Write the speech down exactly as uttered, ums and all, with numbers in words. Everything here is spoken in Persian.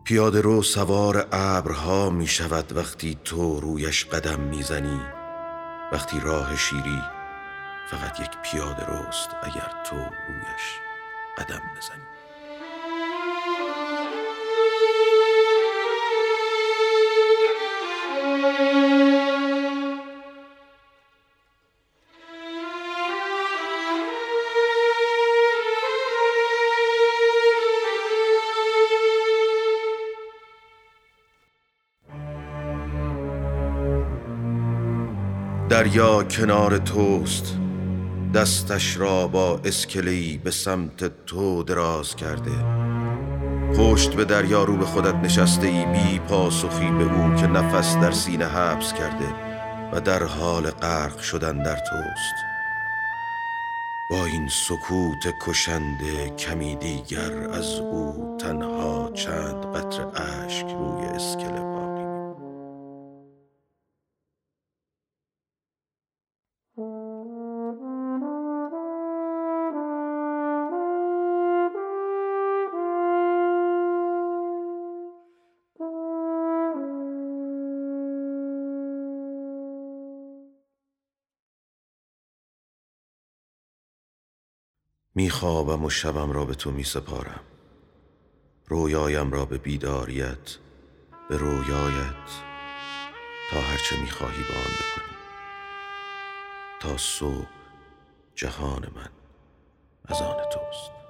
پیاده رو سوار ابرها می شود وقتی تو رویش قدم می زنی. وقتی راه شیری فقط یک پیاده روست اگر تو رویش قدم بزنی. دریا کنار توست، دستش را با اسکله‌ای به سمت تو دراز کرده. پشت به دریا رو به خودت نشسته ای، بی پاسخی به او که نفس در سینه حبس کرده و در حال غرق شدن در توست. با این سکوت کشنده کمی دیگر از او تنها چند قطره اشک روی اسکله باقی. می خوابم و شبم را به تو می سپارم، رویایم را به بیداریت، به رویایت، تا هرچه می خواهی با آن بکنی. تا صبح جهان من از آن توست.